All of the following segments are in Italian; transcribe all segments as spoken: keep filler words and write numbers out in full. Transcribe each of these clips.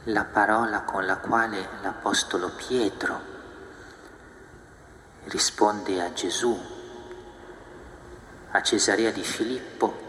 la parola con la quale l'Apostolo Pietro risponde a Gesù a Cesarea di Filippo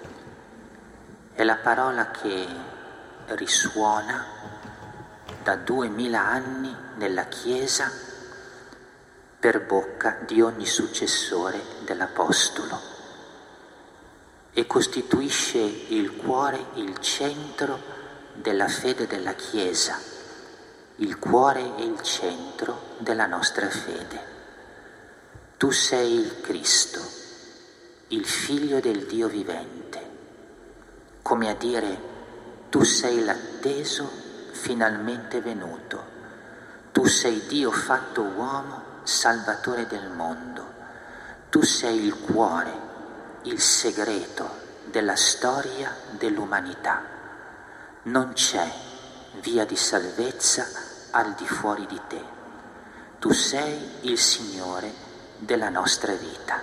è la parola che risuona da duemila anni nella Chiesa per bocca di ogni successore dell'Apostolo e costituisce il cuore, il centro della fede della Chiesa, il cuore e il centro della nostra fede. Tu sei il Cristo, il Figlio del Dio vivente, come a dire, tu sei l'atteso finalmente venuto, tu sei Dio fatto uomo, Salvatore del mondo, tu sei il cuore, il segreto della storia dell'umanità. Non c'è via di salvezza al di fuori di te. Tu sei il Signore della nostra vita.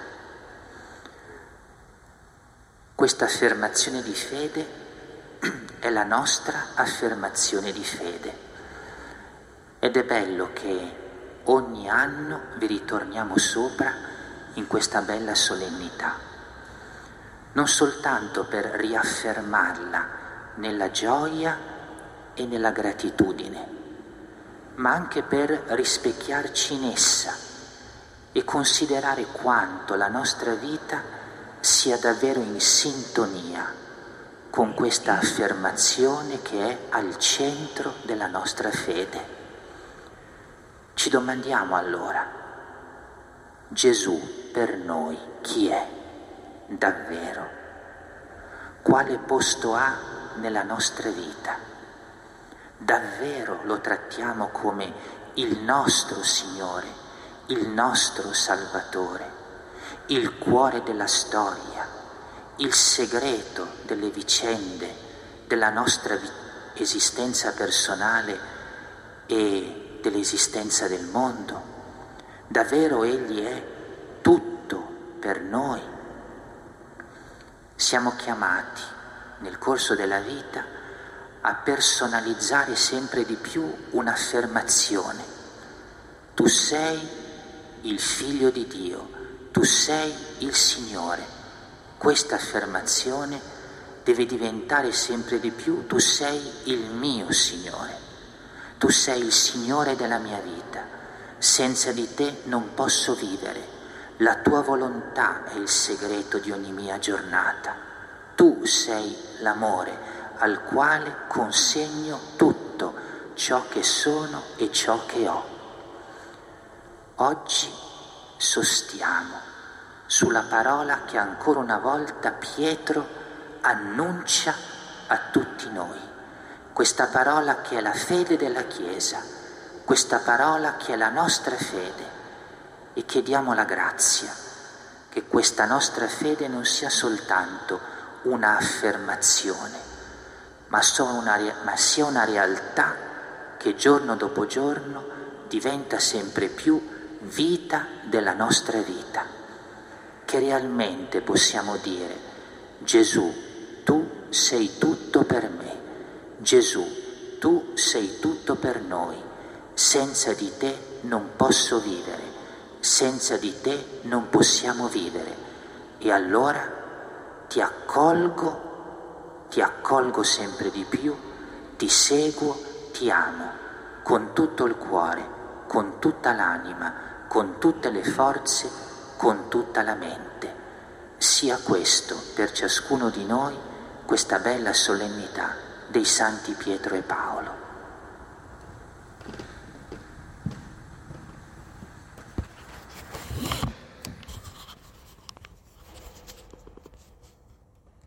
Questa affermazione di fede è la nostra affermazione di fede. Ed è bello che ogni anno vi ritorniamo sopra in questa bella solennità, non soltanto per riaffermarla nella gioia e nella gratitudine, ma anche per rispecchiarci in essa e considerare quanto la nostra vita sia davvero in sintonia con questa affermazione che è al centro della nostra fede. Ci domandiamo allora, Gesù per noi chi è davvero? Quale posto ha nella nostra vita? Davvero lo trattiamo come il nostro Signore, il nostro Salvatore, il cuore della storia, il segreto delle vicende della nostra vi- esistenza personale e dell'esistenza del mondo? Davvero Egli è tutto per noi? Siamo chiamati nel corso della vita a personalizzare sempre di più un'affermazione. Tu sei il Figlio di Dio, tu sei il Signore. Questa affermazione deve diventare sempre di più: tu sei il mio Signore, tu sei il Signore della mia vita, senza di te non posso vivere, la tua volontà è il segreto di ogni mia giornata. Tu sei l'amore al quale consegno tutto ciò che sono e ciò che ho. Oggi sostiamo sulla parola che ancora una volta Pietro annuncia a tutti noi, questa parola che è la fede della Chiesa, questa parola che è la nostra fede, e chiediamo la grazia che questa nostra fede non sia soltanto una affermazione, ma, una, ma sia una realtà che giorno dopo giorno diventa sempre più vita della nostra vita, che realmente possiamo dire: Gesù, tu sei tutto per me, Gesù, tu sei tutto per noi, senza di te non posso vivere, senza di te non possiamo vivere, e allora ti accolgo, ti accolgo sempre di più, ti seguo, ti amo, con tutto il cuore, con tutta l'anima, con tutte le forze, con tutta la mente. Sia questo per ciascuno di noi questa bella solennità dei Santi Pietro e Paolo.